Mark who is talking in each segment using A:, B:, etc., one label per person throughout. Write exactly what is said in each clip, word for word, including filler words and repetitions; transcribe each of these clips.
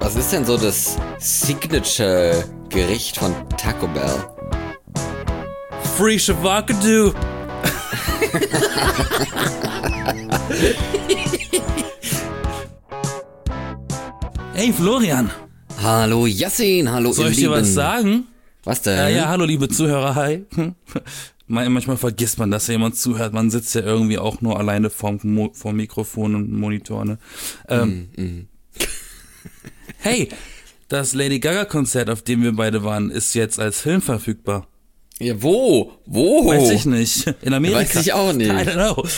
A: Was ist denn so das Signature-Gericht von Taco Bell?
B: Free Shavakadu. Hey Florian.
A: Hallo Yassin, hallo
B: Soll
A: ihr
B: ich dir
A: Lieben.
B: was sagen?
A: Was denn?
B: Ja, ja, hallo liebe Zuhörer, hi. Manchmal vergisst man, dass ja jemand zuhört. Man sitzt ja irgendwie auch nur alleine vorm, Mo- vorm Mikrofon und Monitor. Ne? Ähm,
A: Mm, mm.
B: Hey, das Lady Gaga-Konzert, auf dem wir beide waren, ist jetzt als Film verfügbar.
A: Ja, wo? Wo?
B: Weiß ich nicht. In Amerika.
A: Weiß ich auch nicht.
B: I don't know.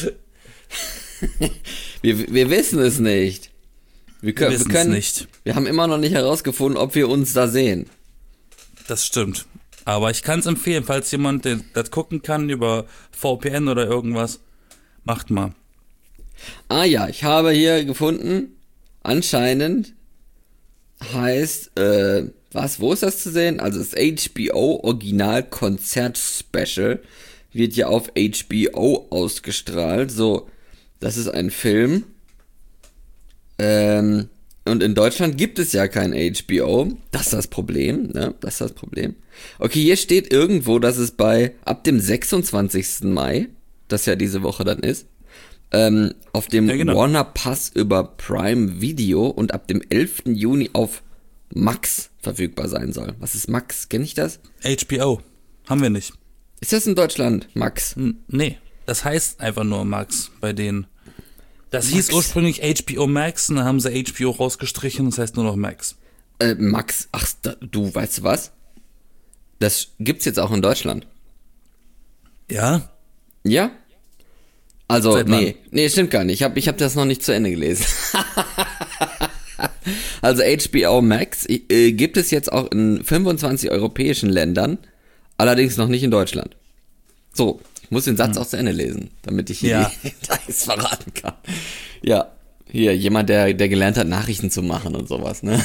A: Wir, wir wissen es nicht. Wir, können,
B: Wir
A: wir
B: wissen's
A: können
B: nicht.
A: Wir haben immer noch nicht herausgefunden, ob wir uns da sehen.
B: Das stimmt. Aber ich kann es empfehlen, falls jemand den- das gucken kann über V P N oder irgendwas, macht mal.
A: Ah ja, ich habe hier gefunden, anscheinend heißt, äh, was, wo ist das zu sehen? Also das H B O Original Konzert Special wird ja auf H B O ausgestrahlt. So, das ist ein Film. Ähm, und in Deutschland gibt es ja kein H B O. Das ist das Problem, ne? Das ist das Problem. Okay, hier steht irgendwo, dass es bei, ab dem sechsundzwanzigsten Mai, das ja diese Woche dann ist, ähm, auf dem
B: Ja, genau.
A: Warner Pass über Prime Video und ab dem elften Juni auf Max verfügbar sein soll. Was ist Max? Kenn ich das?
B: H B O. Haben wir nicht.
A: Ist das in Deutschland? Max?
B: N- Nee, das heißt einfach nur Max bei denen. Das
A: Max.
B: hieß ursprünglich H B O Max und dann haben sie H B O rausgestrichen und das heißt nur noch Max.
A: Äh, Max, ach, da, du, weißt du was? Das gibt's jetzt auch in Deutschland.
B: Ja?
A: Ja? Also,
B: Seit wann?
A: nee, nee, stimmt gar nicht. Ich habe ich hab das noch nicht zu Ende gelesen. Also H B O Max äh, gibt es jetzt auch in fünfundzwanzig europäischen Ländern, allerdings noch nicht in Deutschland. So, ich muss den Satz auch zu Ende lesen, damit ich hier
B: Ja.
A: die Details verraten kann. Ja, hier, jemand, der, der gelernt hat, Nachrichten zu machen und sowas, ne?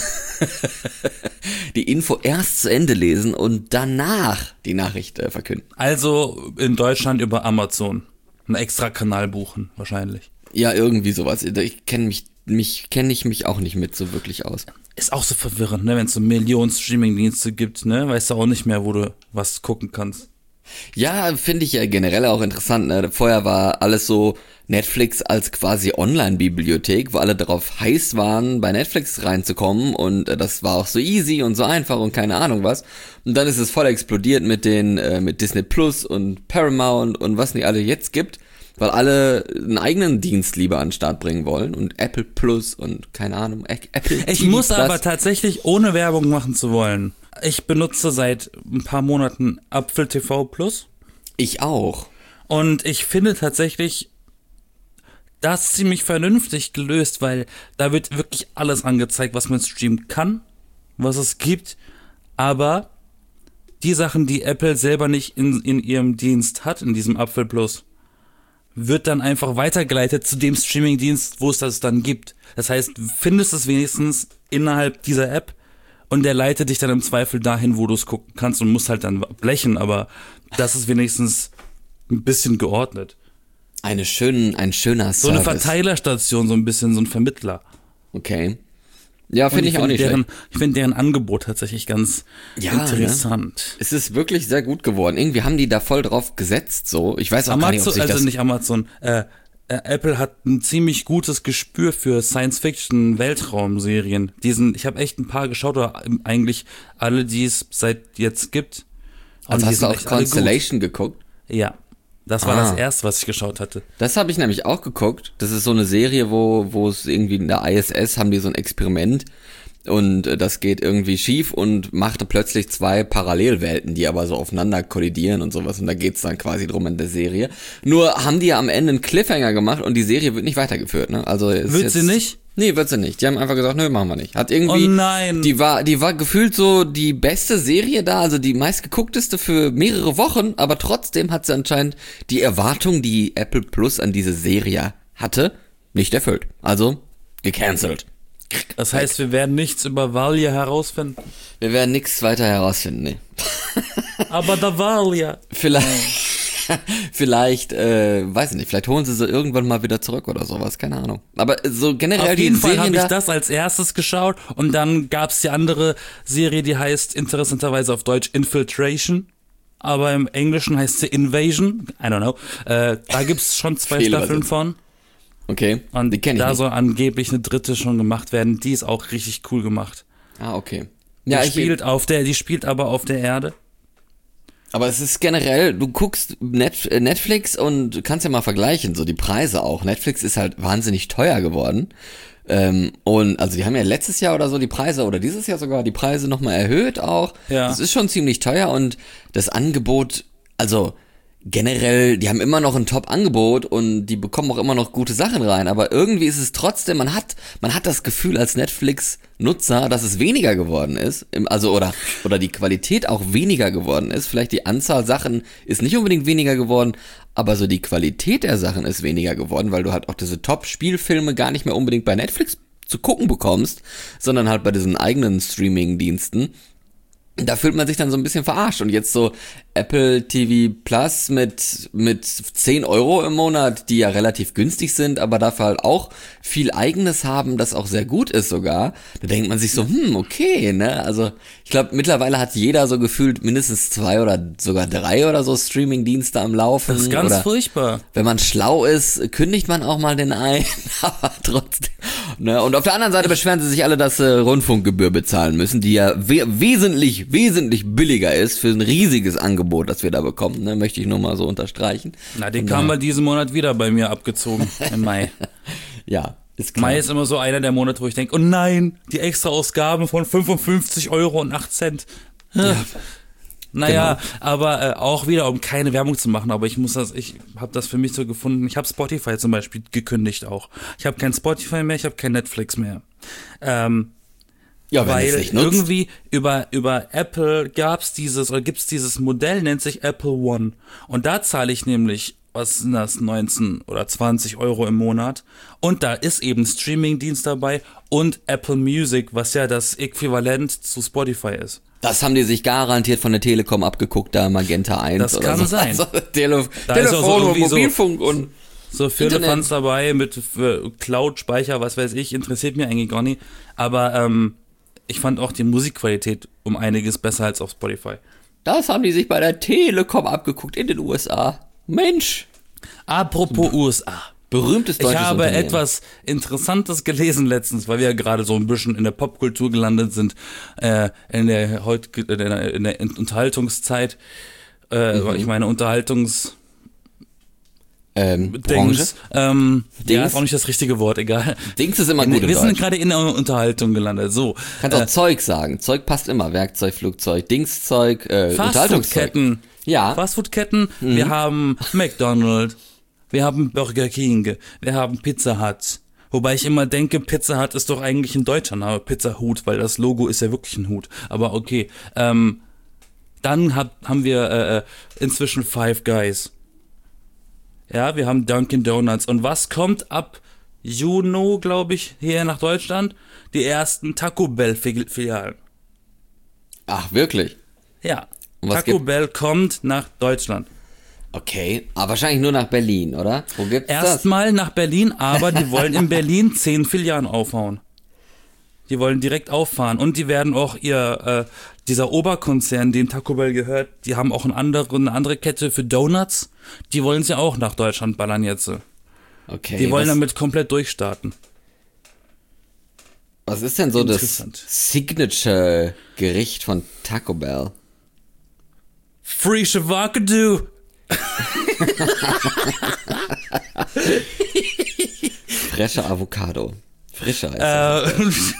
A: Die Info erst zu Ende lesen und danach die Nachricht äh, verkünden.
B: Also in Deutschland über Amazon. Einen extra Kanal buchen, wahrscheinlich.
A: Ja, irgendwie sowas. Ich kenne mich, mich kenne ich mich auch nicht mit so wirklich aus.
B: Ist auch so verwirrend, ne? Wenn es so Millionen Streaming-Dienste gibt, ne? Weißt du auch nicht mehr, wo du was gucken kannst.
A: Ja, finde ich ja generell auch interessant. Ne? Vorher war alles so Netflix als quasi Online-Bibliothek, wo alle darauf heiß waren, bei Netflix reinzukommen und äh, das war auch so easy und so einfach und keine Ahnung was. Und dann ist es voll explodiert mit den äh, mit Disney Plus und Paramount und was nicht alle jetzt gibt, weil alle einen eigenen Dienst lieber an den Start bringen wollen und Apple Plus und keine Ahnung, Ä- Apple
B: Ich
A: T V
B: muss
A: Plus.
B: aber tatsächlich, ohne Werbung machen zu wollen, ich benutze seit ein paar Monaten Apfel T V Plus
A: Ich auch.
B: und ich finde tatsächlich das ziemlich vernünftig gelöst, weil da wird wirklich alles angezeigt, was man streamen kann, was es gibt, aber die Sachen, die Apple selber nicht in, in ihrem Dienst hat, in diesem Apfel Plus, wird dann einfach weitergeleitet zu dem Streamingdienst, wo es das dann gibt. Das heißt, du findest es wenigstens innerhalb dieser App und der leitet dich dann im Zweifel dahin, wo du es gucken kannst und musst halt dann blechen, aber das ist wenigstens ein bisschen geordnet.
A: Eine schönen, ein schöner
B: So
A: Service.
B: eine Verteilerstation, so ein bisschen so ein Vermittler.
A: Okay. Ja,
B: Und
A: finde ich auch nicht
B: deren,
A: schlecht.
B: Ich finde deren Angebot tatsächlich ganz
A: Ja,
B: interessant.
A: Es ist wirklich sehr gut geworden. Irgendwie haben die da voll drauf gesetzt, so. Ich weiß auch gar nicht, ob
B: Amazon,
A: sich
B: also
A: das...
B: nicht Amazon, äh, äh, Apple hat ein ziemlich gutes Gespür für Science-Fiction-Weltraumserien. Diesen, ich habe echt ein paar geschaut, oder eigentlich alle, die es seit jetzt gibt. Und
A: also
B: die
A: hast du
B: sind
A: auch
B: echt alle gut.
A: Constellation geguckt?
B: Ja, das war
A: Ah.
B: das erste, was ich geschaut hatte.
A: Das habe ich nämlich auch geguckt. Das ist so eine Serie, wo wo es irgendwie in der I S S haben die so ein Experiment und äh, das geht irgendwie schief und machte plötzlich zwei Parallelwelten, die aber so aufeinander kollidieren und sowas und da geht's dann quasi drum in der Serie. Nur haben die ja am Ende einen Cliffhanger gemacht und die Serie wird nicht weitergeführt, ne? Also ist
B: Wird
A: jetzt,
B: sie nicht?
A: Nee, wird sie nicht. Die haben einfach gesagt, nö, machen wir nicht. Hat irgendwie
B: Oh nein.
A: Die war die war gefühlt so die beste Serie da, also die meistgeguckteste für mehrere Wochen, aber trotzdem hat sie anscheinend die Erwartung, die Apple Plus an diese Serie hatte, nicht erfüllt. Also gecancelt.
B: Das heißt, wir werden nichts über Valia herausfinden.
A: Wir werden nichts weiter herausfinden, nee.
B: Aber da Valia.
A: Vielleicht vielleicht, äh, weiß ich nicht, vielleicht holen sie sie irgendwann mal wieder zurück oder sowas, keine Ahnung. Aber so generell
B: Auf
A: die
B: jeden Fall
A: Serien
B: habe ich
A: da,
B: das als erstes geschaut und dann gab's die andere Serie, die heißt interessanterweise auf Deutsch Infiltration, aber im Englischen heißt sie Invasion, I don't know. Äh, da gibt's schon zwei Staffeln von
A: Okay,
B: und
A: die kenne ich
B: da
A: nicht.
B: soll angeblich eine dritte schon gemacht werden, die ist auch richtig cool gemacht.
A: Ah, okay.
B: Die
A: Ja, ich,
B: spielt auf der, die spielt aber auf der Erde.
A: aber es ist generell, du guckst Net, äh, Netflix und du kannst ja mal vergleichen, so die Preise auch. Netflix ist halt wahnsinnig teuer geworden. Ähm, und also die haben ja letztes Jahr oder so die Preise oder dieses Jahr sogar die Preise nochmal erhöht auch.
B: Ja.
A: Das ist schon ziemlich teuer und das Angebot, also generell, die haben immer noch ein Top-Angebot und die bekommen auch immer noch gute Sachen rein, aber irgendwie ist es trotzdem, man hat, man hat das Gefühl als Netflix-Nutzer, dass es weniger geworden ist, im- also oder, oder die Qualität auch weniger geworden ist, vielleicht die Anzahl Sachen ist nicht unbedingt weniger geworden, aber so die Qualität der Sachen ist weniger geworden, weil du halt auch diese Top-Spielfilme gar nicht mehr unbedingt bei Netflix zu gucken bekommst, sondern halt bei diesen eigenen Streaming-Diensten. Da fühlt man sich dann so ein bisschen verarscht. Und jetzt so Apple T V Plus mit, mit zehn Euro im Monat, die ja relativ günstig sind, aber dafür halt auch viel Eigenes haben, das auch sehr gut ist sogar. Da denkt man sich so, hm, okay, ne? Also ich glaube, mittlerweile hat jeder so gefühlt mindestens zwei oder sogar drei oder so Streaming-Dienste am Laufen.
B: Das ist ganz
A: oder
B: furchtbar.
A: wenn man schlau ist, kündigt man auch mal den ein, aber trotzdem. Ne? Und auf der anderen Seite beschweren sie sich alle, dass sie Rundfunkgebühr bezahlen müssen, die ja we wesentlich, wesentlich billiger ist für ein riesiges Angebot, das wir da bekommen. Ne? Möchte ich nur mal so unterstreichen.
B: Na, die
A: Von
B: kam
A: daher-
B: mal diesen Monat wieder bei mir abgezogen, im Mai.
A: Ja, ist klar.
B: Mai ist immer so einer der Monate, wo ich denke, oh nein, die extra Ausgaben von fünfundfünfzig Euro und acht Cent. Ja. Naja,
A: Genau.
B: aber äh, auch wieder, um keine Werbung zu machen, aber ich muss das, ich habe das für mich so gefunden, ich habe Spotify zum Beispiel gekündigt auch. Ich habe kein Spotify mehr, ich habe kein Netflix mehr. Ähm,
A: ja, wenn
B: weil
A: es nicht nutzt.
B: irgendwie über, über Apple gab's dieses, oder gibt's dieses Modell, nennt sich Apple One. Und da zahle ich nämlich, was sind das, neunzehn oder zwanzig Euro im Monat. Und da ist eben Streamingdienst dabei und Apple Music, was ja das Äquivalent zu Spotify ist.
A: Das haben die sich garantiert von der Telekom abgeguckt, da Magenta eins
B: Das
A: oder
B: kann
A: so.
B: sein.
A: Also, Tele
B: Da ist auch so
A: Telefon und
B: irgendwie so-
A: Mobilfunk und
B: So Firlefanz dabei mit äh, Cloud-Speicher, was weiß ich, interessiert mir eigentlich gar nicht. Aber ähm, ich fand auch die Musikqualität um einiges besser als auf Spotify.
A: das haben die sich bei der Telekom abgeguckt in den U S A. Mensch,
B: Apropos U S A.
A: berühmtes deutsches
B: Ich habe
A: Unternehmen.
B: etwas Interessantes gelesen letztens, weil wir ja gerade so ein bisschen in der Popkultur gelandet sind, äh, in der heut, in der, in der Unterhaltungszeit, äh,
A: Mhm.
B: ich meine Unterhaltungs
A: ähm, Branche.
B: Dings, ähm, ja,
A: Dings?
B: ist auch nicht das richtige Wort, egal.
A: Dings ist immer gut
B: Wir
A: in
B: sind
A: Deutsch.
B: gerade in der Unterhaltung gelandet, so.
A: Kannst auch Zeug sagen. Zeug passt immer. Werkzeug, Flugzeug, Dingszeug, äh, Unterhaltungszeug.
B: Fastfood-Ketten.
A: Ja.
B: Fastfood-Ketten. Wir haben McDonald's. Wir haben Burger King. Wir haben Pizza Hut. Wobei ich immer denke, Pizza Hut ist doch eigentlich ein deutscher Name, Pizza Hut, weil das Logo ist ja wirklich ein Hut. Aber okay. Ähm, dann hab, haben wir äh, äh, inzwischen Five Guys. Ja, wir haben Dunkin' Donuts. Und was kommt ab Juni, glaube ich, hier nach Deutschland? Die ersten Taco Bell-Filialen.
A: Ach, wirklich?
B: Ja.
A: Und was
B: Taco
A: gibt-
B: Bell kommt nach Deutschland.
A: Okay. Aber wahrscheinlich nur nach Berlin, oder? Wo gibt's das?
B: Erstmal nach Berlin, aber die wollen in Berlin zehn Filialen aufhauen. Die wollen direkt auffahren und die werden auch ihr, äh, dieser Oberkonzern, dem Taco Bell gehört, die haben auch eine andere, eine andere Kette für Donuts, die wollen sie auch nach Deutschland ballern jetzt.
A: Okay.
B: Die wollen
A: was,
B: damit komplett durchstarten.
A: was ist denn so das
B: Interessant.
A: Signature-Gericht von Taco Bell?
B: Free Shavakadu!
A: Frische Avocado. Frischer ist das.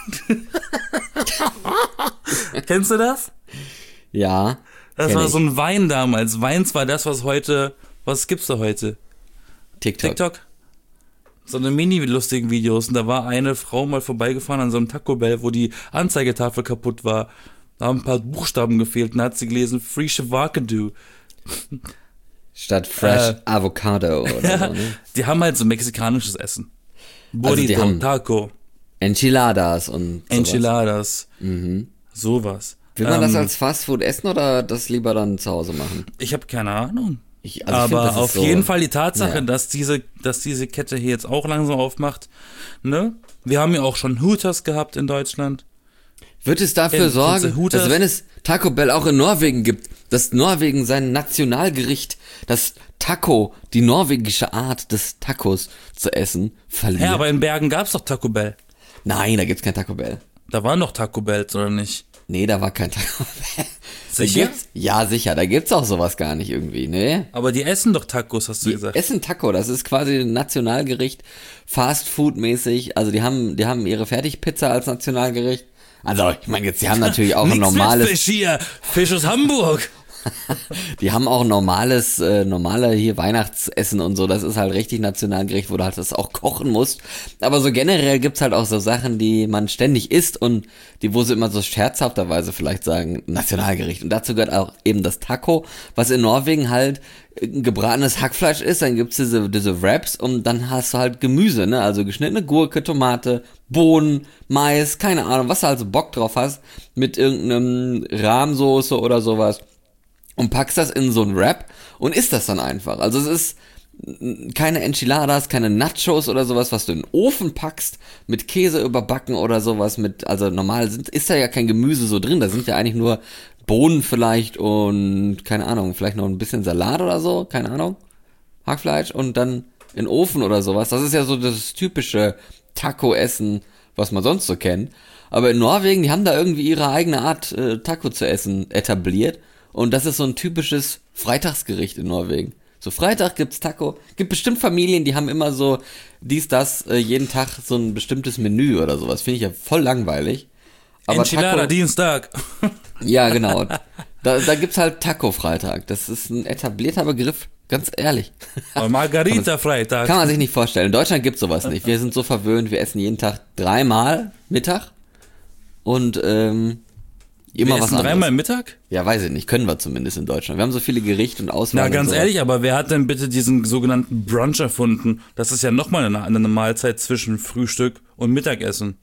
B: Äh, Kennst du das?
A: Ja.
B: Das
A: kenn
B: war
A: ich.
B: so ein Wein damals. Wein war das, was heute, was gibt's da heute?
A: TikTok.
B: TikTok. So eine mini-lustigen Videos und da war eine Frau mal vorbeigefahren an so einem Taco Bell, wo die Anzeigetafel kaputt war. Da haben ein paar Buchstaben gefehlt und da hat sie gelesen, Free Shavakadu.
A: Statt Fresh
B: Äh,
A: Avocado oder so, ne?
B: Die haben halt so mexikanisches Essen.
A: Also die
B: Burrito,
A: haben-
B: Taco,
A: Enchiladas und sowas.
B: Enchiladas, sowas.
A: Will man das
B: Ähm,
A: als Fastfood essen oder das lieber dann zu Hause machen?
B: Ich habe keine Ahnung.
A: Ich, also ich find,
B: Aber
A: das ist
B: auf
A: so,
B: jeden Fall die Tatsache,
A: ja.
B: dass diese, dass diese Kette hier jetzt auch langsam aufmacht, ne? Wir haben ja auch schon Hooters gehabt in Deutschland.
A: Wird es dafür
B: Kennst du
A: sorgen,
B: Hooters?
A: dass wenn es Taco Bell auch in Norwegen gibt, dass Norwegen sein Nationalgericht, das Taco, die norwegische Art des Tacos zu essen, verliert?
B: Ja, aber in Bergen gab's doch Taco Bell.
A: Nein, da gibt's kein Taco Bell.
B: Da waren doch Taco Bells, oder nicht?
A: Nee, da war kein Taco Bell. Da
B: Sicher?
A: gibt's, ja, sicher, da gibt's auch sowas gar nicht irgendwie, ne?
B: Aber die essen doch Tacos, hast du
A: Die
B: gesagt.
A: essen Taco, das ist quasi ein Nationalgericht, Fast Food mäßig, also die haben, die haben ihre Fertigpizza als Nationalgericht. Also, ich meine jetzt, die haben natürlich auch ein
B: Nix
A: normales,
B: mit Fisch hier, Fisch aus Hamburg.
A: die haben auch ein normales, äh, normale hier Weihnachtsessen und so, das ist halt richtig Nationalgericht, wo du halt das auch kochen musst. Aber so generell gibt's halt auch so Sachen, die man ständig isst und die, wo sie immer so scherzhafterweise vielleicht sagen, Nationalgericht. Und dazu gehört auch eben das Taco, was in Norwegen halt gebratenes Hackfleisch ist, dann gibt's diese, diese Wraps und dann hast du halt Gemüse, ne, also geschnittene Gurke, Tomate, Bohnen, Mais, keine Ahnung, was du also Bock drauf hast, mit irgendeinem Rahmsoße oder sowas. Und packst das in so ein Wrap und isst das dann einfach. Also es ist keine Enchiladas, keine Nachos oder sowas, was du in den Ofen packst, mit Käse überbacken oder sowas, mit, also normal sind, ist da ja kein Gemüse so drin, da sind ja eigentlich nur Bohnen vielleicht und, keine Ahnung, vielleicht noch ein bisschen Salat oder so, keine Ahnung, Hackfleisch und dann in den Ofen oder sowas. Das ist ja so das typische Taco-Essen, was man sonst so kennt. Aber in Norwegen, die haben da irgendwie ihre eigene Art, äh, Taco zu essen etabliert. Und das ist so ein typisches Freitagsgericht in Norwegen. So Freitag gibt's Taco. Gibt bestimmt Familien, die haben immer so dies, das, äh, jeden Tag so ein bestimmtes Menü oder sowas. Finde ich ja voll langweilig. Aber
B: Enchilada,
A: Taco,
B: Dienstag.
A: ja, genau. Da, da gibt's halt Taco-Freitag. Das ist ein etablierter Begriff, ganz ehrlich.
B: Und Margarita-Freitag.
A: Kann man sich nicht vorstellen. In Deutschland gibt's sowas nicht. Wir sind so verwöhnt, wir essen jeden Tag dreimal Mittag. Und, ähm, immer
B: wir
A: was
B: essen
A: anderes.
B: dreimal Mittag?
A: Ja, weiß ich nicht. Können wir zumindest in Deutschland. Wir haben so viele Gerichte und Auswahl.
B: Na, ganz
A: und so.
B: ehrlich, aber wer hat denn bitte diesen sogenannten Brunch erfunden? Das ist ja nochmal eine, eine Mahlzeit zwischen Frühstück und Mittagessen.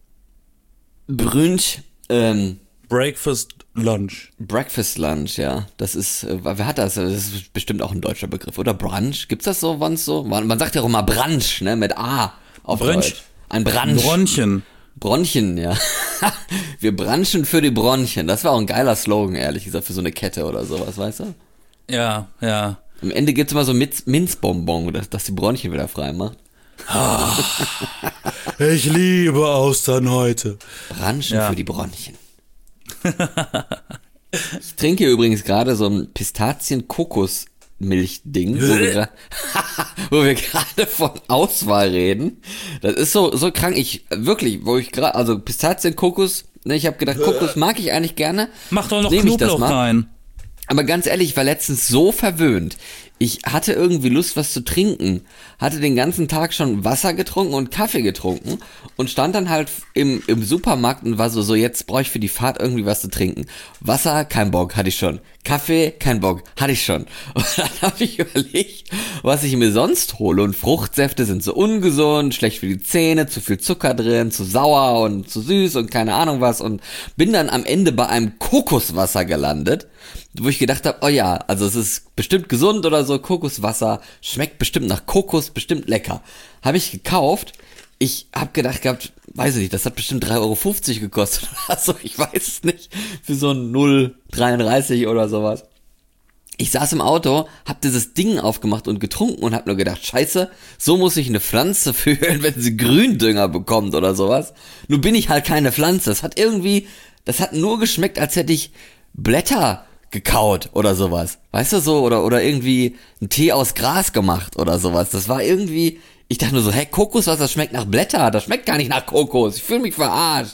A: Brunch, ähm,
B: Breakfast, Lunch.
A: Breakfast Lunch, ja. Das ist, äh, wer hat das? Das ist bestimmt auch ein deutscher Begriff. Oder Brunch? Gibt's das so, wann's so? Man, man sagt ja auch immer Brunch, ne, mit A auf
B: Brunch.
A: Deutsch. Ein Brunch.
B: Bronchen.
A: Bronchen, ja. Wir branchen für die Bronchen. Das war auch ein geiler Slogan, ehrlich gesagt, für so eine Kette oder sowas, weißt du?
B: Ja, ja.
A: Am Ende gibt's immer so Minz- Minzbonbon, dass, dass die Bronchien wieder frei macht.
B: Ich liebe Austern heute.
A: Branchen
B: Ja.
A: für die Bronchien. Ich trinke hier übrigens gerade so ein Pistazien-Kokos-Milch-Ding, wo wir gra- wo wir gerade von Auswahl reden. Das ist so so krank. Ich wirklich, wo ich gerade, also Pistazien-Kokos, ne, ich habe gedacht, Kokos mag ich eigentlich gerne.
B: Mach doch noch
A: Nehm ich das
B: Knoblauch
A: mal.
B: rein.
A: Aber ganz ehrlich, ich war letztens so verwöhnt. Ich hatte irgendwie Lust, was zu trinken. Hatte den ganzen Tag schon Wasser getrunken und Kaffee getrunken und stand dann halt im, im Supermarkt und war so, so jetzt brauche ich für die Fahrt irgendwie was zu trinken. Wasser, kein Bock, hatte ich schon. Kaffee, kein Bock, hatte ich schon. Und dann habe ich überlegt, was ich mir sonst hole. Und Fruchtsäfte sind so ungesund, schlecht für die Zähne, zu viel Zucker drin, zu sauer und zu süß und keine Ahnung was. Und bin dann am Ende bei einem Kokoswasser gelandet, wo ich gedacht habe, oh ja, also es ist bestimmt gesund oder so, Kokoswasser, schmeckt bestimmt nach Kokos, bestimmt lecker. Habe ich gekauft. Ich habe gedacht gehabt, weiß ich nicht, das hat bestimmt drei Euro fünfzig gekostet. Also ich weiß es nicht, für so ein null Komma dreiunddreißig oder sowas. Ich saß im Auto, hab dieses Ding aufgemacht und getrunken und hab nur gedacht, scheiße, so muss sich eine Pflanze fühlen, wenn sie Gründünger bekommt oder sowas. Nur bin ich halt keine Pflanze. Das hat irgendwie, das hat nur geschmeckt, als hätte ich Blätter gekaut oder sowas. Weißt du so? Oder, oder irgendwie einen Tee aus Gras gemacht oder sowas. Das war irgendwie, ich dachte nur so, hä, Kokoswasser schmeckt nach Blätter. Das schmeckt gar nicht nach Kokos. Ich fühle mich verarscht.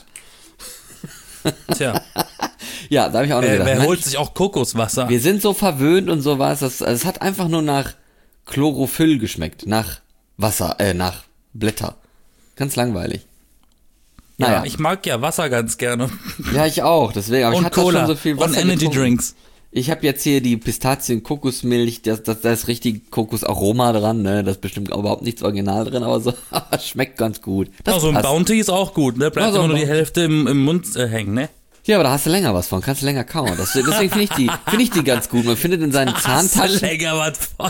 B: Tja,
A: Ja, da habe ich auch noch
B: wer,
A: gedacht.
B: wer
A: Mensch,
B: holt sich auch Kokoswasser?
A: wir sind so verwöhnt und sowas. Das, also es hat einfach nur nach Chlorophyll geschmeckt. Nach Wasser, äh, nach Blätter. Ganz langweilig.
B: Ja,
A: Naja.
B: ich mag ja Wasser ganz gerne.
A: Ja, ich auch. Deswegen, aber ich
B: Und
A: hatte
B: Cola
A: schon so viel Wasser
B: und Energy
A: getrunken.
B: Drinks.
A: Ich habe jetzt hier die Pistazien-Kokosmilch, das, das, da ist richtig Kokosaroma dran, ne? Da ist bestimmt überhaupt nichts Original drin, aber so, schmeckt ganz gut. Das
B: Ja, so ein
A: passt.
B: Bounty ist auch gut, ne? Bleibt
A: Ja, so
B: immer
A: ein
B: nur die
A: Bounty.
B: Hälfte im, im Mund äh, hängen, ne?
A: Ja, aber da hast du länger was von, kannst du länger kauen. Das, deswegen finde ich die, finde ich die ganz gut. Man findet in seinen Zahntaschen.
B: Länger was von.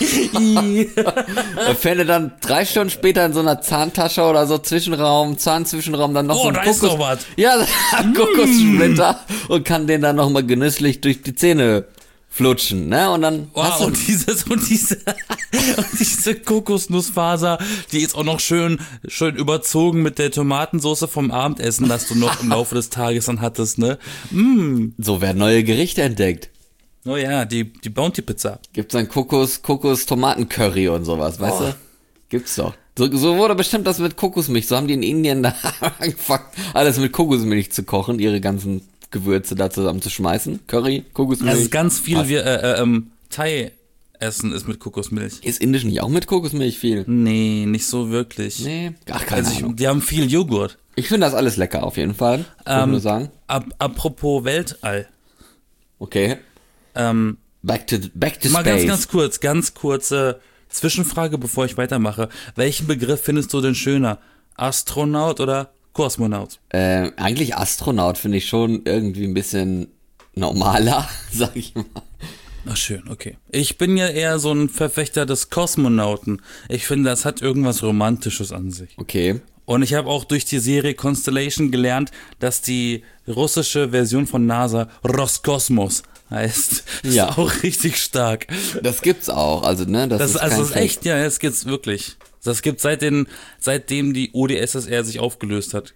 A: Man findet dann drei Stunden später in so einer Zahntasche oder so Zwischenraum, Zahnzwischenraum dann noch
B: Oh,
A: so ein
B: da ist
A: Kokos.
B: doch was.
A: Ja, Kokossplitter und kann den dann nochmal genüsslich durch die Zähne flutschen, ne? Und dann hast
B: Wow,
A: du
B: und dieses und diese und diese Kokosnussfaser, die ist auch noch schön schön überzogen mit der Tomatensauce vom Abendessen, das du noch im Laufe des Tages dann hattest, ne? Mm.
A: so werden neue Gerichte entdeckt.
B: Oh ja, die die Bounty Pizza.
A: Gibt's dann Kokos, Kokos, Tomatencurry und sowas, weißt
B: Oh.
A: du? Gibt's doch. So, so wurde bestimmt das mit Kokosmilch. So haben die in Indien da angefangen, alles mit Kokosmilch zu kochen, ihre ganzen Gewürze da zusammenzuschmeißen. Curry, Kokosmilch.
B: Also ganz viel
A: Was?
B: wie äh, äh, ähm, Thai-Essen ist mit Kokosmilch.
A: Ist indisch nicht auch mit Kokosmilch viel?
B: Nee, nicht so wirklich.
A: Nee. Ach, keine
B: Also
A: Ahnung.
B: ich, die haben viel Joghurt.
A: Ich finde das alles lecker auf jeden Fall. Ich ähm, nur sagen.
B: Ab, apropos Weltall.
A: Okay.
B: Ähm,
A: Back to, back to
B: mal
A: space.
B: ganz, ganz kurz, ganz kurze Zwischenfrage, bevor ich weitermache. Welchen Begriff findest du denn schöner? Astronaut oder Kosmonaut?
A: Äh, eigentlich Astronaut finde ich schon irgendwie ein bisschen normaler, sag ich mal.
B: Ach schön, okay. Ich bin ja eher so ein Verfechter des Kosmonauten. Ich finde, das hat irgendwas Romantisches an sich.
A: Okay.
B: Und ich habe auch durch die Serie Constellation gelernt, dass die russische Version von NASA Roskosmos heißt. Das
A: Ja.
B: ist auch richtig stark.
A: Das gibt's auch, also ne, das,
B: Das
A: ist
B: ist, also
A: kein
B: das ist
A: Fake.
B: echt, ja, das gibt's wirklich. Das gibt seit den, seitdem die U D S S R sich aufgelöst hat.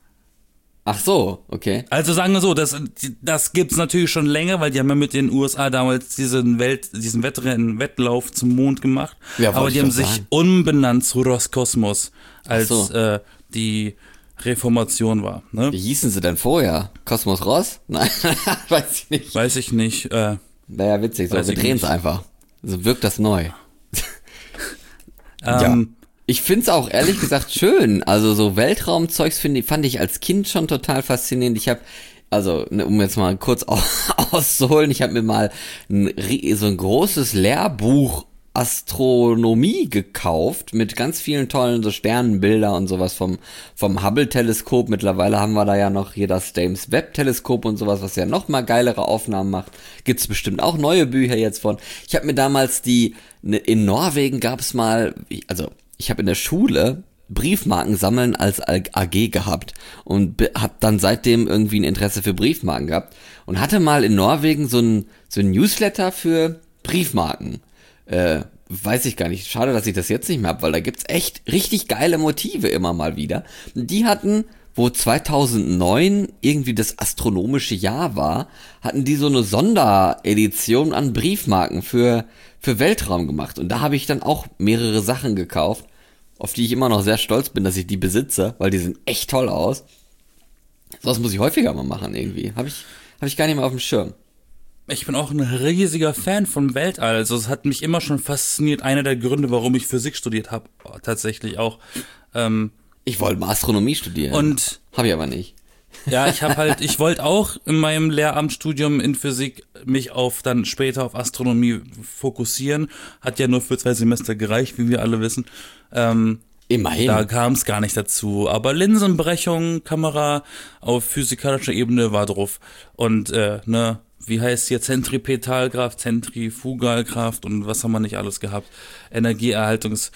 A: Ach so, okay.
B: Also sagen wir so, das, das gibt's natürlich schon länger, weil die haben ja mit den U S A damals diesen Welt, diesen Wettrennen, Wettlauf zum Mond gemacht.
A: Ja,
B: aber
A: wollte
B: die
A: ich
B: haben
A: doch
B: sich
A: sagen.
B: umbenannt zu Roskosmos, als
A: Ach so.
B: äh, die Reformation war. Ne?
A: Wie hießen sie denn vorher? Kosmos Ross? Nein, weiß ich nicht.
B: Weiß ich nicht. Äh,
A: Wäre ja witzig, so,
B: Weiß
A: wir
B: ich
A: drehen es
B: nicht.
A: einfach. So wirkt das neu.
B: ähm,
A: Ich find's auch ehrlich gesagt schön. Also so Weltraumzeugs finde ich, fand ich als Kind schon total faszinierend. Ich habe, also ne, um jetzt mal kurz au- auszuholen, ich habe mir mal ein, ri- so ein großes Lehrbuch Astronomie gekauft mit ganz vielen tollen so Sternenbilder und sowas vom vom Hubble-Teleskop. Mittlerweile haben wir da ja noch hier das James Webb-Teleskop und sowas, was ja noch mal geilere Aufnahmen macht. Gibt's bestimmt auch neue Bücher jetzt von. Ich habe mir damals die ne, in Norwegen gab's mal, also ich habe in der Schule Briefmarken sammeln als A G gehabt und be- hab dann seitdem irgendwie ein Interesse für Briefmarken gehabt und hatte mal in Norwegen so ein so ein Newsletter für Briefmarken. Äh, weiß ich gar nicht. Schade, dass ich das jetzt nicht mehr hab, weil da gibt's echt richtig geile Motive immer mal wieder. Die hatten, wo zweitausendneun irgendwie das astronomische Jahr war, hatten die so eine Sonderedition an Briefmarken für für Weltraum gemacht. Und da habe ich dann auch mehrere Sachen gekauft, auf die ich immer noch sehr stolz bin, dass ich die besitze, weil die sehen echt toll aus. Sowas muss ich häufiger mal machen irgendwie. Habe ich, hab ich gar nicht mehr auf dem Schirm.
B: Ich bin auch ein riesiger Fan vom Weltall. Also es hat mich immer schon fasziniert. Einer der Gründe, warum ich Physik studiert habe, tatsächlich auch. Ähm,
A: Ich wollte mal Astronomie studieren.
B: und
A: Habe ich aber nicht.
B: ja, ich habe halt, ich wollte auch in meinem Lehramtsstudium in Physik mich auf dann später auf Astronomie fokussieren. Hat ja nur für zwei Semester gereicht, wie wir alle wissen. Ähm,
A: Immerhin.
B: Da kam es gar nicht dazu. Aber Linsenbrechung, Kamera auf physikalischer Ebene war drauf. Und, äh, ne, wie heißt hier Zentripetalkraft, Zentrifugalkraft und was haben wir nicht alles gehabt? Energieerhaltungsding.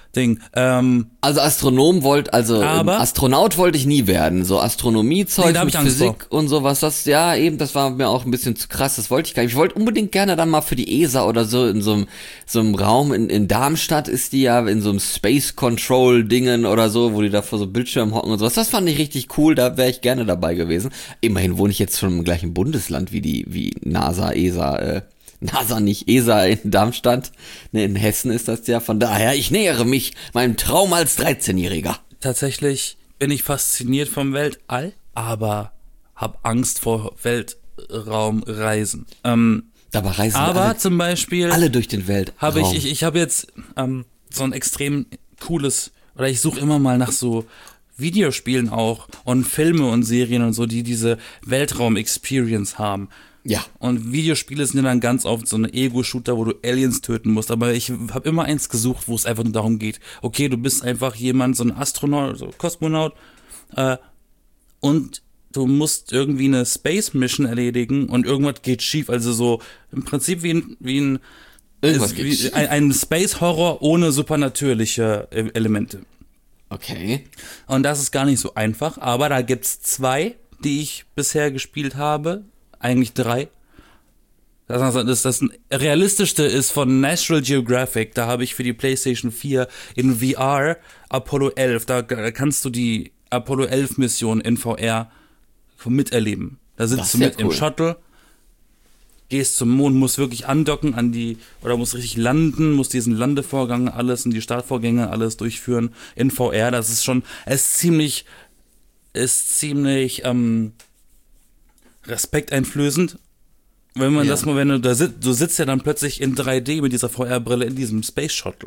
B: Ähm,
A: Also Astronom wollte, also
B: Aber-
A: Astronaut wollte ich nie werden. So Astronomiezeug
B: Nee, da hab
A: mit
B: ich Angst
A: Physik und sowas, das, ja eben, das war mir auch ein bisschen zu krass, das wollte ich gar nicht. Ich wollte unbedingt gerne dann mal für die E S A oder so in so einem, so einem Raum, in, in Darmstadt ist die ja, in so einem Space Control Dingen oder so, wo die da vor so Bildschirmen hocken und sowas. Das fand ich richtig cool, da wäre ich gerne dabei gewesen. Immerhin wohne ich jetzt schon im gleichen Bundesland wie die, wie NASA, E S A, äh, NASA nicht, E S A in Darmstadt. Ne, in Hessen ist das ja. Von daher, ich nähere mich meinem Traum als dreizehnjähriger.
B: tatsächlich bin ich fasziniert vom Weltall, aber hab Angst vor Weltraumreisen. Ähm,
A: Dabei reisen wir
B: aber
A: alle,
B: zum Beispiel
A: alle durch den Weltraum.
B: habe ich, ich, ich habe jetzt ähm, so ein extrem cooles, oder ich suche immer mal nach so Videospielen auch und Filme und Serien und so, die diese Weltraum-Experience haben.
A: Ja.
B: Und Videospiele sind ja dann ganz oft so eine Ego-Shooter, wo du Aliens töten musst. Aber ich habe immer eins gesucht, wo es einfach nur darum geht, okay, du bist einfach jemand, so ein Astronaut, so Kosmonaut, äh, und du musst irgendwie eine Space Mission erledigen und irgendwas geht schief. Also so im Prinzip wie ein, wie ein,
A: Irgendwas geht
B: wie
A: schief.
B: ein, ein Space Horror ohne supernatürliche äh, Elemente.
A: Okay.
B: Und das ist gar nicht so einfach, aber da gibt's zwei, die ich bisher gespielt habe. Eigentlich drei. Das, das, das realistischste ist von National Geographic. Da habe ich für die PlayStation vier in V R Apollo elf. Da kannst du die Apollo elf Mission in V R miterleben. Da sitzt du
A: ja
B: mit
A: cool.
B: im Shuttle, gehst zum Mond, musst wirklich andocken an die, oder musst richtig landen, musst diesen Landevorgang alles und die Startvorgänge alles durchführen in V R. Das ist schon, es ist ziemlich, ist ziemlich ähm, respekteinflößend. Wenn man
A: Ja.
B: das mal, wenn du da sitzt, du sitzt ja dann plötzlich in drei D mit dieser V R-Brille in diesem Space Shuttle.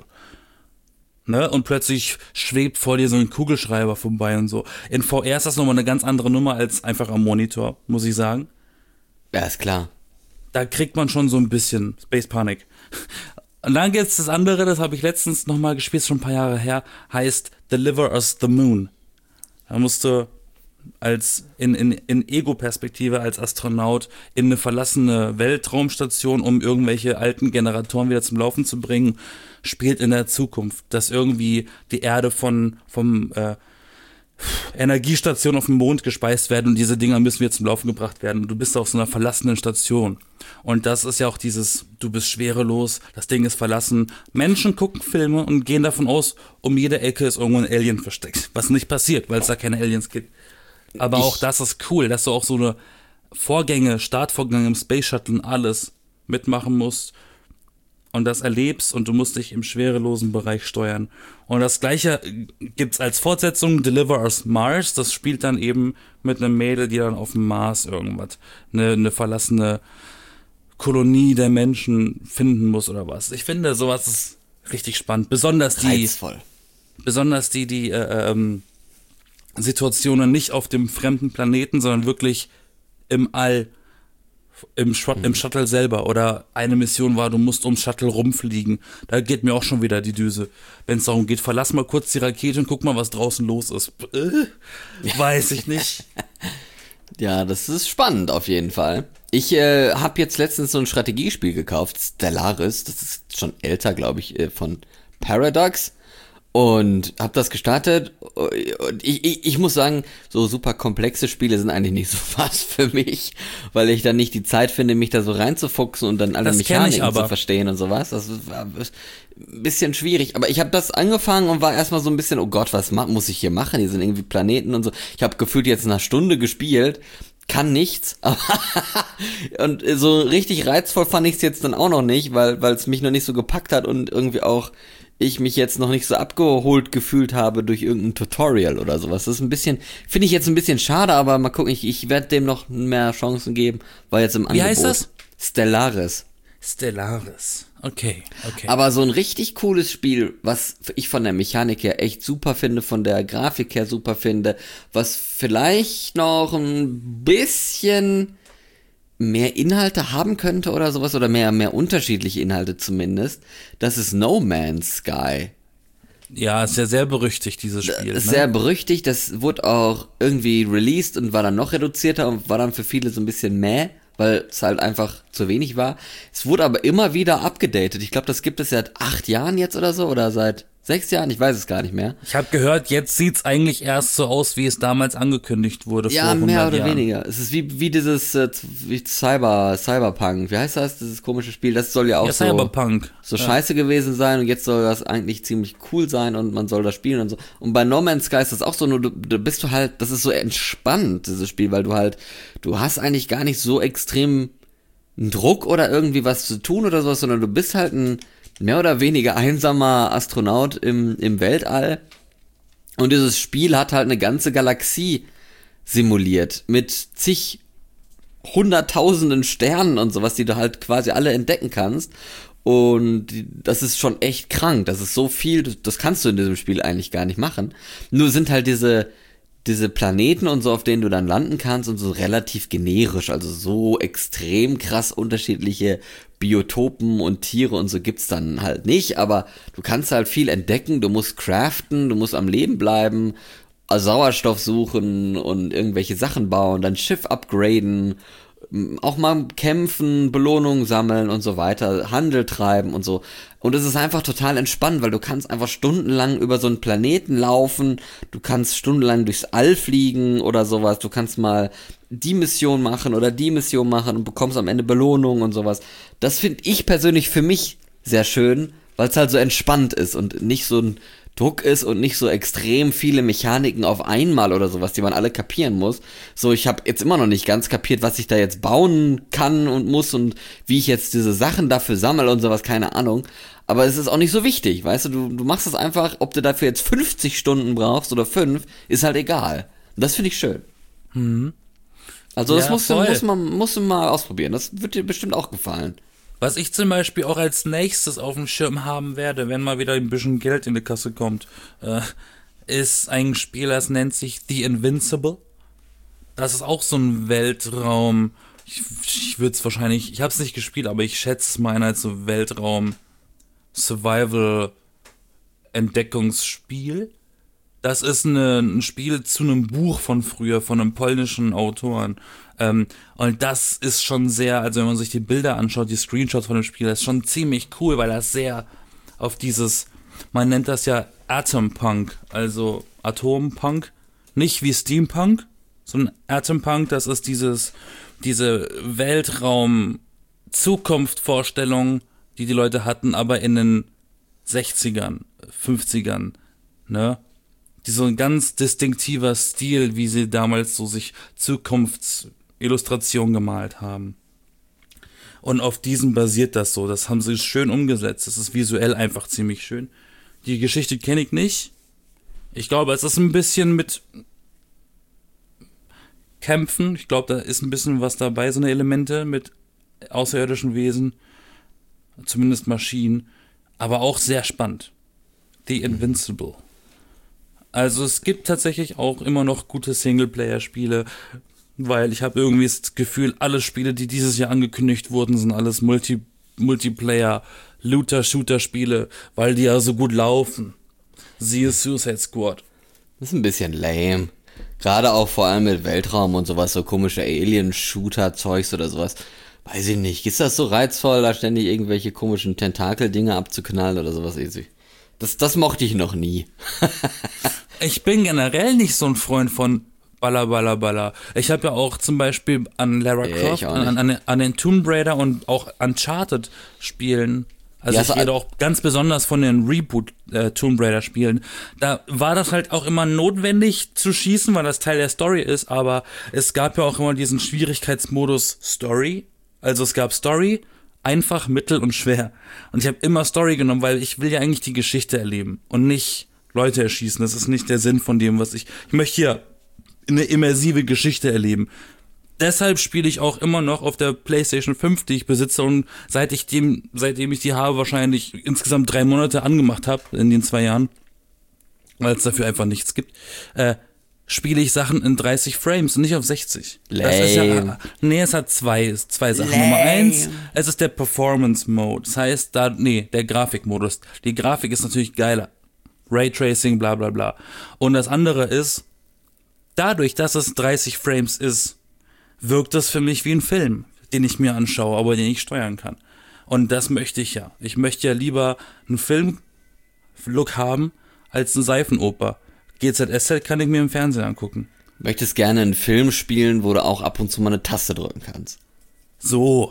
B: Ne? Und plötzlich schwebt vor dir so ein Kugelschreiber vorbei und so. In V R ist das nochmal eine ganz andere Nummer als einfach am Monitor, muss ich sagen.
A: Ja, ist klar.
B: Da kriegt man schon so ein bisschen Space Panik. Und dann gibt's das andere, das habe ich letztens nochmal gespielt, schon ein paar Jahre her, heißt Deliver Us the Moon. Da musst du als in, in, in Ego-Perspektive als Astronaut in eine verlassene Weltraumstation, um irgendwelche alten Generatoren wieder zum Laufen zu bringen, spielt in der Zukunft, dass irgendwie die Erde von vom äh, Energiestation auf dem Mond gespeist werden und diese Dinger müssen wieder zum Laufen gebracht werden. Und du bist auf so einer verlassenen Station. Und das ist ja auch dieses, du bist schwerelos, das Ding ist verlassen. Menschen gucken Filme und gehen davon aus, um jede Ecke ist irgendwo ein Alien versteckt. Was nicht passiert, weil es da keine Aliens gibt. Aber
A: Ich-
B: auch das ist cool, dass du auch so eine Vorgänge, Startvorgänge im Space Shuttle und alles mitmachen musst und das erlebst und du musst dich im schwerelosen Bereich steuern. Und das gleiche gibt's als Fortsetzung Deliver Us Mars, das spielt dann eben mit einem Mädel, die dann auf dem Mars irgendwas, eine, eine verlassene Kolonie der Menschen finden muss oder was. Ich finde, sowas ist richtig spannend. Besonders die,
A: Reizvoll.
B: besonders die, die äh, ähm, Situationen nicht auf dem fremden Planeten, sondern wirklich im All, im, Shut- im Shuttle selber. Oder eine Mission war, du musst ums Shuttle rumfliegen. Da geht mir auch schon wieder die Düse. Wenn es darum geht, verlass mal kurz die Rakete und guck mal, was draußen los ist. Äh, weiß ich nicht.
A: Ja, das ist spannend auf jeden Fall. Ich äh, habe jetzt letztens so ein Strategiespiel gekauft, Stellaris, das ist schon älter, glaube ich, äh, von Paradox. Und habe das gestartet und ich, ich, ich muss sagen, so super komplexe Spiele sind eigentlich nicht so was für mich, weil ich dann nicht die Zeit finde, mich da so reinzufuchsen und dann alle
B: Das kenn ich
A: Mechaniken
B: aber.
A: zu verstehen und sowas. Das war ein bisschen schwierig. Aber ich habe das angefangen und war erstmal so ein bisschen, oh Gott, was ma- muss ich hier machen? Hier sind irgendwie Planeten und so. Ich habe gefühlt jetzt eine Stunde gespielt, kann nichts. Und so richtig reizvoll fand ich es jetzt dann auch noch nicht, weil weil es mich noch nicht so gepackt hat und irgendwie auch ich mich jetzt noch nicht so abgeholt gefühlt habe durch irgendein Tutorial oder sowas. Das ist ein bisschen, finde ich jetzt ein bisschen schade, aber mal gucken, ich, ich werde dem noch mehr Chancen geben, weil jetzt im
B: Wie
A: Angebot.
B: heißt das?
A: Stellaris.
B: Stellaris. Okay, okay.
A: Aber so ein richtig cooles Spiel, was ich von der Mechanik her echt super finde, von der Grafik her super finde, was vielleicht noch ein bisschen mehr Inhalte haben könnte oder sowas, oder mehr, mehr unterschiedliche Inhalte zumindest, das ist No Man's Sky.
B: Ja, ist ja sehr berüchtigt, dieses Spiel.
A: Das ist
B: ne?
A: sehr berüchtigt, das wurde auch irgendwie released und war dann noch reduzierter und war dann für viele so ein bisschen mäh, weil es halt einfach zu wenig war. Es wurde aber immer wieder abgedatet. Ich glaube, das gibt es seit acht Jahren jetzt oder so, oder seit sechs Jahren, ich weiß es gar nicht mehr.
B: Ich habe gehört, jetzt sieht's eigentlich erst so aus, wie es damals angekündigt wurde.
A: Ja,
B: vor
A: mehr
B: hundert
A: oder
B: Jahren.
A: weniger. Es ist wie, wie dieses äh, wie Cyber, Cyberpunk. Wie heißt das, dieses komische Spiel? Das soll ja auch
B: Ja,
A: so,
B: Cyberpunk.
A: so
B: Ja.
A: scheiße gewesen sein und jetzt soll das eigentlich ziemlich cool sein und man soll das spielen und so. Und bei No Man's Sky ist das auch so, nur du, du bist du halt, das ist so entspannt, dieses Spiel, weil du halt, du hast eigentlich gar nicht so extrem einen Druck oder irgendwie was zu tun oder sowas, sondern du bist halt ein mehr oder weniger einsamer Astronaut im, im Weltall. Und dieses Spiel hat halt eine ganze Galaxie simuliert mit zig hunderttausenden Sternen und sowas, die du halt quasi alle entdecken kannst. Und die- das ist schon echt krank. Das ist so viel, das, das kannst du in diesem Spiel eigentlich gar nicht machen. Nur sind halt diese diese Planeten und so, auf denen du dann landen kannst und so relativ generisch, also so extrem krass unterschiedliche Biotopen und Tiere und so gibt's dann halt nicht, aber du kannst halt viel entdecken, du musst craften, du musst am Leben bleiben Sauerstoff suchen und irgendwelche Sachen bauen, dann Schiff upgraden, auch mal kämpfen, Belohnungen sammeln und so weiter, Handel treiben und so. Und es ist einfach total entspannt, weil du kannst einfach stundenlang über so einen Planeten laufen, du kannst stundenlang durchs All fliegen oder sowas, du kannst mal die Mission machen oder die Mission machen und bekommst am Ende Belohnungen und sowas. Das finde ich persönlich für mich sehr schön, weil es halt so entspannt ist und nicht so ein Druck ist und nicht so extrem viele Mechaniken auf einmal oder sowas, die man alle kapieren muss. So, ich habe jetzt immer noch nicht ganz kapiert, was ich da jetzt bauen kann und muss und wie ich jetzt diese Sachen dafür sammle und sowas, keine Ahnung. Aber es ist auch nicht so wichtig, weißt du, du, du machst es einfach, ob du dafür jetzt fünfzig Stunden brauchst oder fünf, ist halt egal. Und das finde ich schön.
B: Mhm.
A: Also das
B: Ja,
A: musst, du,
B: voll.
A: muss man, musst du mal ausprobieren, das wird dir bestimmt auch gefallen.
B: Was ich zum Beispiel auch als nächstes auf dem Schirm haben werde, wenn mal wieder ein bisschen Geld in die Kasse kommt, äh, ist ein Spiel, das nennt sich The Invincible. Das ist auch so ein Weltraum. Ich, ich würde es wahrscheinlich, ich habe es nicht gespielt, aber ich schätze es mal ein als so Weltraum Survival Entdeckungsspiel. Das ist eine, ein Spiel zu einem Buch von früher, von einem polnischen Autoren. Ähm, und das ist schon sehr, also wenn man sich die Bilder anschaut, die Screenshots von dem Spiel, das ist schon ziemlich cool, weil das sehr auf dieses, man nennt das ja Atompunk, also Atompunk, nicht wie Steampunk, sondern Atompunk, das ist dieses, diese Weltraum-Zukunft-Vorstellung, die die Leute hatten, aber in den sechzigern, fünfzigern, ne? Die so ein ganz distinktiver Stil, wie sie damals so sich Zukunftsillustrationen gemalt haben. Und auf diesem basiert das so. Das haben sie schön umgesetzt. Das ist visuell einfach ziemlich schön. Die Geschichte kenne ich nicht. Ich glaube, es ist ein bisschen mit Kämpfen. Ich glaube, da ist ein bisschen was dabei, so eine Elemente mit außerirdischen Wesen. Zumindest Maschinen. Aber auch sehr spannend. The Invincible. Also es gibt tatsächlich auch immer noch gute Singleplayer-Spiele, weil ich habe irgendwie das Gefühl, alle Spiele, die dieses Jahr angekündigt wurden, sind alles Multi- Multiplayer-Looter-Shooter-Spiele, weil die ja so gut laufen. Siehe Suicide Squad.
A: Das ist ein bisschen lame. Gerade auch vor allem mit Weltraum und sowas, so komische Alien-Shooter-Zeugs oder sowas. Weiß ich nicht. Ist das so reizvoll, da ständig irgendwelche komischen Tentakel-Dinge abzuknallen oder sowas? Das, das mochte ich noch nie.
B: Ich bin generell nicht so ein Freund von Baller, Baller, Baller. Ich habe ja auch zum Beispiel an Lara
A: Ja,
B: Croft,
A: ich auch
B: an, an, an den Tomb Raider und auch Uncharted Spielen, also
A: Ja,
B: ich
A: so
B: rede
A: al-
B: auch ganz besonders von den Reboot äh, Tomb Raider Spielen, da war das halt auch immer notwendig zu schießen, weil das Teil der Story ist, aber es gab ja auch immer diesen Schwierigkeitsmodus Story, also es gab Story, einfach, mittel und schwer. Und ich habe immer Story genommen, weil ich will ja eigentlich die Geschichte erleben und nicht Leute erschießen. Das ist nicht der Sinn von dem, was ich... Ich möchte hier eine immersive Geschichte erleben. Deshalb spiele ich auch immer noch auf der PlayStation fünf, die ich besitze, und seit ich dem, seitdem ich die habe, wahrscheinlich insgesamt drei Monate angemacht habe in den zwei Jahren, weil es dafür einfach nichts gibt, äh, spiele ich Sachen in dreißig Frames und nicht auf sechzig. Das ist ja,
A: Lame.
B: nee, es hat zwei, zwei Sachen.
A: Lame.
B: Nummer eins, es ist der Performance Mode. Das heißt, da, nee, der Grafikmodus. Die Grafik ist natürlich geiler. Raytracing, bla bla bla. Und das andere ist, dadurch, dass es dreißig Frames ist, wirkt das für mich wie ein Film, den ich mir anschaue, aber den ich steuern kann. Und das möchte ich ja. Ich möchte ja lieber einen Film-Look haben, als eine Seifenoper. G Z S Z kann ich mir im Fernsehen angucken.
A: Möchtest gerne einen Film spielen, wo du auch ab und zu mal eine Taste drücken kannst.
B: So.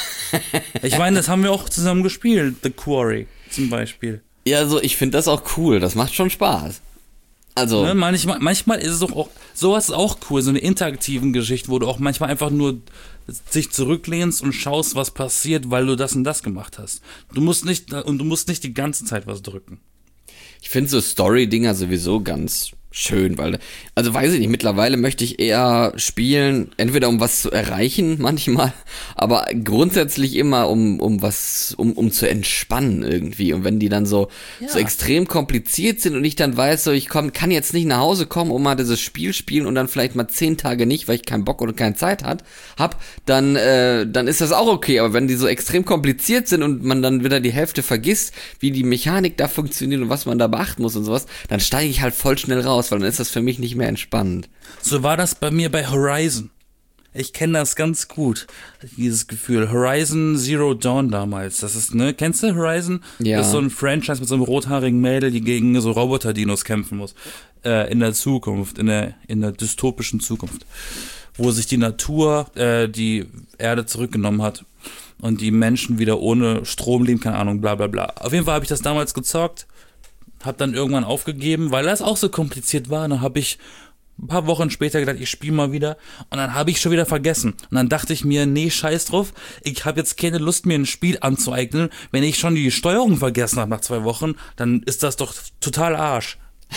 B: Ich meine, das haben wir auch zusammen gespielt. The Quarry zum Beispiel.
A: Ja, also ich finde das auch cool, das macht schon Spaß. Also,
B: Ne, manchmal, manchmal ist es doch auch, sowas ist auch cool, so eine interaktiven Geschichte, wo du auch manchmal einfach nur sich zurücklehnst und schaust, was passiert, weil du das und das gemacht hast. Du musst nicht, und du musst nicht die ganze Zeit was drücken.
A: ich finde so Story-Dinger sowieso ganz schön, weil, also weiß ich nicht, mittlerweile möchte ich eher spielen, entweder um was zu erreichen manchmal, aber grundsätzlich immer um, um was, um, um zu entspannen irgendwie. Und wenn die dann so,
B: Ja.
A: so extrem kompliziert sind und ich dann weiß, so ich komm, kann jetzt nicht nach Hause kommen und mal dieses Spiel spielen und dann vielleicht mal zehn Tage nicht, weil ich keinen Bock oder keine Zeit hat, hab, dann, äh, dann ist das auch okay. Aber wenn die so extrem kompliziert sind und man dann wieder die Hälfte vergisst, wie die Mechanik da funktioniert und was man da beachten muss und sowas, dann steige ich halt voll schnell raus. raus, weil dann ist das für mich nicht mehr entspannend.
B: So war das bei mir bei Horizon. Ich kenne das ganz gut, dieses Gefühl. Horizon Zero Dawn damals. Das ist, ne, kennst du Horizon?
A: Ja.
B: Das ist so ein Franchise mit so einem rothaarigen Mädel, die gegen so Roboter-Dinos kämpfen muss. Äh, in der Zukunft, in der, in der dystopischen Zukunft. Wo sich die Natur, äh, die Erde zurückgenommen hat und die Menschen wieder ohne Strom leben, keine Ahnung, bla bla bla. Auf jeden Fall habe ich das damals gezockt, habe dann irgendwann aufgegeben, weil das auch so kompliziert war. Und dann habe ich ein paar Wochen später gedacht, ich spiele mal wieder. Und dann habe ich schon wieder vergessen. Und dann dachte ich mir, nee, scheiß drauf. Ich habe jetzt keine Lust, mir ein Spiel anzueignen. Wenn ich schon die Steuerung vergessen habe nach zwei Wochen, dann ist das doch total Arsch.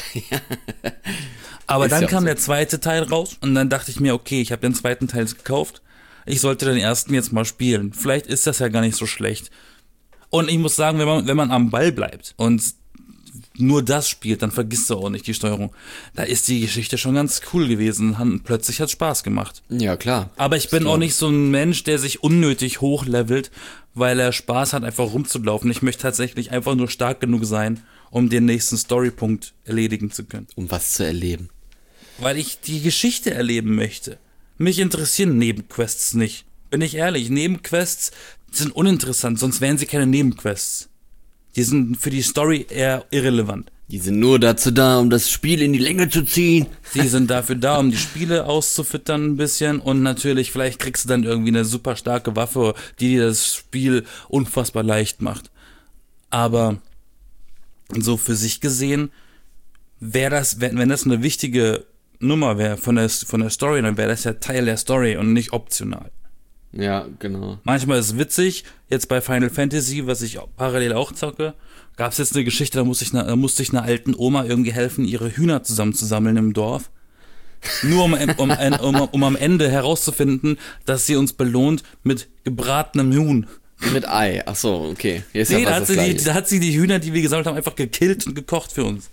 B: Aber
A: Ist
B: dann
A: ja
B: kam
A: so.
B: der zweite Teil raus. Und dann dachte ich mir, okay, ich habe den zweiten Teil gekauft. Ich sollte den ersten jetzt mal spielen. Vielleicht ist das ja gar nicht so schlecht. Und ich muss sagen, wenn man, wenn man am Ball bleibt und nur das spielt, dann vergisst du auch nicht die Steuerung. Da ist die Geschichte schon ganz cool gewesen. Han- Plötzlich hat es Spaß gemacht.
A: Ja, klar.
B: Aber ich bin
A: glaub
B: auch
A: ich.
B: nicht so ein Mensch, der sich unnötig hochlevelt, weil er Spaß hat, einfach rumzulaufen. Ich möchte tatsächlich einfach nur stark genug sein, um den nächsten Storypunkt erledigen zu können.
A: Um was zu erleben.
B: Weil ich die Geschichte erleben möchte. Mich interessieren Nebenquests nicht. Bin ich ehrlich, Nebenquests sind uninteressant, sonst wären sie keine Nebenquests. Die sind für die Story eher irrelevant.
A: Die sind nur dazu da, um das Spiel in die Länge zu ziehen.
B: Die sind dafür da, um die Spiele auszufüttern ein bisschen und natürlich, vielleicht kriegst du dann irgendwie eine super starke Waffe, die dir das Spiel unfassbar leicht macht. Aber so für sich gesehen, wäre das, wenn wenn das eine wichtige Nummer wäre von der, von der Story, dann wäre das ja Teil der Story und nicht optional.
A: Ja, genau.
B: Manchmal ist es witzig, jetzt bei Final Fantasy, was ich auch parallel auch zocke, gab es jetzt eine Geschichte, da musste, ich ne, da musste ich einer alten Oma irgendwie helfen, ihre Hühner zusammenzusammeln im Dorf. Nur um, um, um, um am Ende herauszufinden, dass sie uns belohnt mit gebratenem Huhn.
A: Mit Ei. Ach so, okay. Hier ist
B: Nee,
A: ja
B: da
A: fast
B: hat,
A: das
B: sie die,
A: Gleiche.
B: da hat sie die Hühner, die wir gesammelt haben, einfach gekillt und gekocht für uns.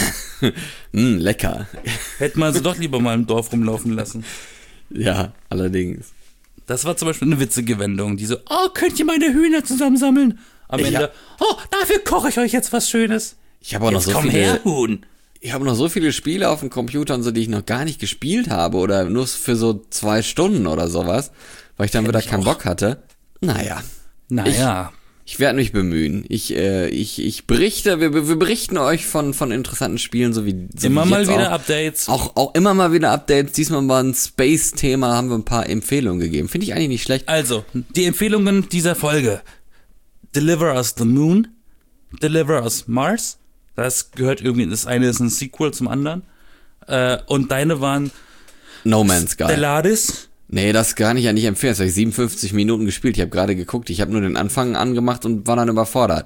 A: Mm, lecker.
B: Hätte man sie doch lieber mal im Dorf rumlaufen lassen.
A: Ja, allerdings.
B: Das war zum Beispiel eine witzige Wendung, die so, oh, könnt ihr meine Hühner zusammensammeln? Am
A: Ja.
B: Ende, oh, dafür koche ich euch jetzt was Schönes.
A: Ich habe auch noch
B: Jetzt
A: so
B: komm
A: viele.
B: her, Huhn.
A: Ich habe noch so viele Spiele auf dem Computer und so, die ich noch gar nicht gespielt habe oder nur für so zwei Stunden oder sowas, weil ich dann wieder
B: ich
A: keinen
B: auch.
A: Bock hatte. Naja,
B: Naja,
A: ich werde mich bemühen. Ich, äh, ich, ich berichte, wir, wir berichten euch von, von interessanten Spielen, so wie so
B: immer
A: wie
B: mal
A: jetzt
B: wieder
A: auch.
B: Updates.
A: Auch, auch immer mal wieder Updates. Diesmal war ein Space-Thema, haben wir ein paar Empfehlungen gegeben. Finde ich eigentlich nicht schlecht.
B: Also, die Empfehlungen dieser Folge. Deliver Us the Moon. Deliver Us Mars. Das gehört irgendwie, das eine ist ein Sequel zum anderen. Äh, und deine waren
A: No Man's Sky.
B: Stellaris.
A: Nee, das kann ich ja nicht empfehlen. Das habe ich siebenundfünfzig Minuten gespielt. Ich habe gerade geguckt. Ich habe nur den Anfang angemacht und war dann überfordert.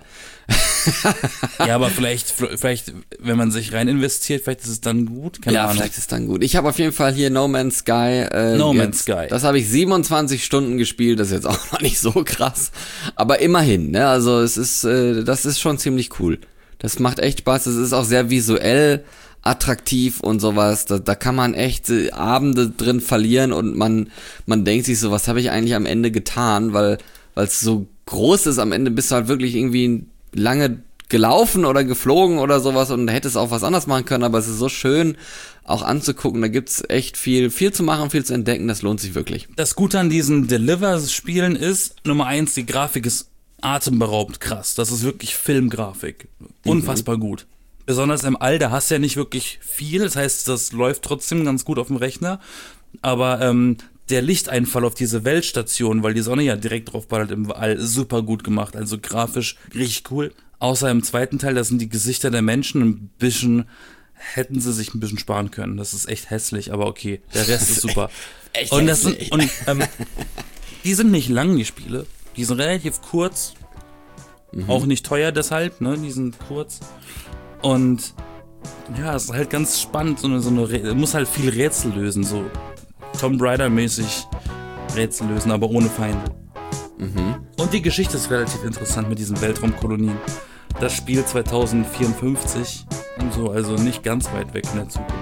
B: Ja, aber vielleicht, vielleicht, wenn man sich rein investiert, vielleicht ist es dann gut. Keine
A: Ja,
B: Ahnung.
A: vielleicht ist dann gut. Ich habe auf jeden Fall hier No Man's Sky. Äh,
B: No
A: jetzt,
B: Man's Sky.
A: Das habe ich siebenundzwanzig Stunden gespielt. Das ist jetzt auch noch nicht so krass. Aber immerhin, ne? Also es ist, äh, das ist schon ziemlich cool. Das macht echt Spaß. Es ist auch sehr visuell attraktiv und sowas. Da, da kann man echt äh, Abende drin verlieren und man, man denkt sich so, was habe ich eigentlich am Ende getan? Weil, weil es so groß ist, am Ende bist du halt wirklich irgendwie lange gelaufen oder geflogen oder sowas und hättest auch was anderes machen können, aber es ist so schön auch anzugucken. Da gibt's echt viel, viel zu machen, viel zu entdecken. Das lohnt sich wirklich.
B: Das Gute an diesen Deliver-Spielen ist, Nummer eins, die Grafik ist atemberaubend krass. Das ist wirklich Filmgrafik. Unfassbar gut. Besonders im All, da hast du ja nicht wirklich viel. Das heißt, das läuft trotzdem ganz gut auf dem Rechner. Aber ähm, der Lichteinfall auf diese Weltstation, weil die Sonne ja direkt drauf ballert im All, ist super gut gemacht. Also grafisch richtig cool. Außer im zweiten Teil, da sind die Gesichter der Menschen ein bisschen, hätten sie sich ein bisschen sparen können. Das ist echt hässlich, aber okay. Der Rest ist super.
A: Echt
B: und das sind,
A: hässlich.
B: und ähm, die sind nicht lang, die Spiele. Die sind relativ kurz.
A: Mhm.
B: Auch nicht teuer deshalb, ne? Die sind kurz. Und ja, es ist halt ganz spannend, so eine, so eine Rä- muss halt viel Rätsel lösen, so Tomb Raider-mäßig Rätsel lösen, aber ohne Feinde.
A: Mhm.
B: Und die Geschichte ist relativ interessant mit diesen Weltraumkolonien. Das Spiel zweitausendvierundfünfzig und so, also nicht ganz weit weg in der Zukunft.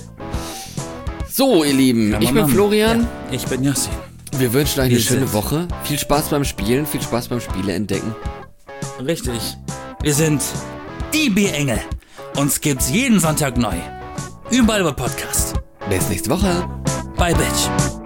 A: So, ihr Lieben,
B: Kann
A: ich
B: man
A: bin
B: machen.
A: Florian.
B: Ja, ich bin Yassin.
A: Wir wünschen euch eine
B: Wir
A: schöne
B: sind-
A: Woche. Viel Spaß beim Spielen, viel Spaß beim Spiele entdecken.
B: Richtig. Wir sind die B-Engel. Uns gibt's jeden Sonntag neu. überall bei Podcast.
A: Bis nächste Woche.
B: Bye, Bitch.